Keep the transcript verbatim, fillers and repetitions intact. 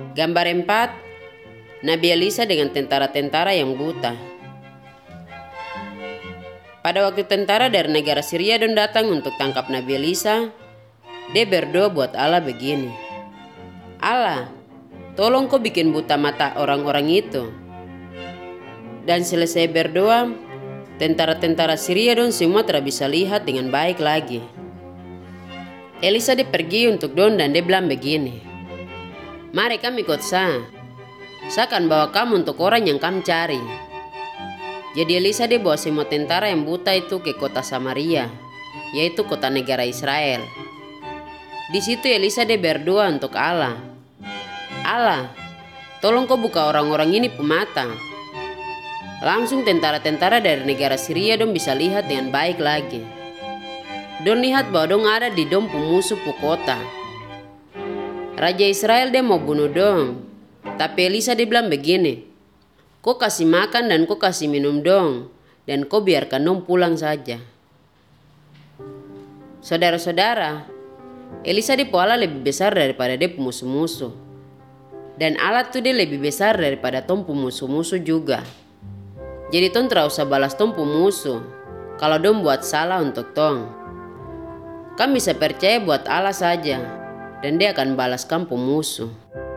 Gambar empat. Nabi Elisa dengan tentara-tentara yang buta. Pada waktu tentara dari negara Syria don datang untuk tangkap Nabi Elisa, dia berdoa buat Allah begini. Allah, tolong kau bikin buta mata orang-orang itu. Dan selesai berdoa, tentara-tentara Syria don semua tidak bisa lihat dengan baik lagi. Elisa dia pergi untuk don dan dia bilang begini. Mari kami ikut saya. Saya akan bawa kamu untuk orang yang kamu cari. Jadi Elisa dia bawa semua tentara yang buta itu ke kota Samaria, yaitu kota negara Israel. Di situ Elisa dia berdoa untuk Allah. Allah, tolong kau buka orang-orang ini pemata. Langsung tentara-tentara dari negara Syria dong bisa lihat dengan baik lagi. Dong lihat bahwa dong ada di dong pemusuh pu kota. Raja Israel dia mau bunuh dong, tapi Elisa dia bilang begini. Kau kasih makan dan kau kasih minum dong, dan kau biarkan dong pulang saja. Saudara-saudara, Elisa dia pu Allah lebih besar daripada dia musuh-musuh. Dan Allah tuh dia lebih besar daripada tom musuh-musuh juga. Jadi tong tidak usah balas tom musuh kalau dong buat salah untuk tong. Kami bisa percaya buat Allah saja, dan dia akan balaskan pemusuh.